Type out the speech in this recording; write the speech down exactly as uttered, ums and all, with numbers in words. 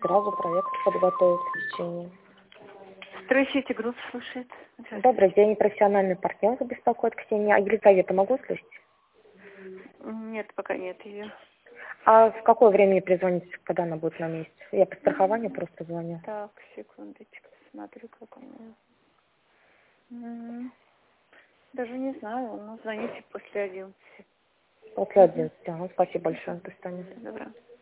сразу проект подготовить в течение. Здравствуйте, группа слушает. Добрый день, профессиональный партнер беспокоит Ксения. А Елизавета могу слышать? Нет, пока нет ее. А в какое время ей перезвонить, когда она будет на месте? Я по страхованию просто звоню. Так, секундочку, смотрю, как у нее. М, Даже не знаю, ну звоните после одиннадцати. После одиннадцати. Ага, спасибо большое, до свидания. Добро.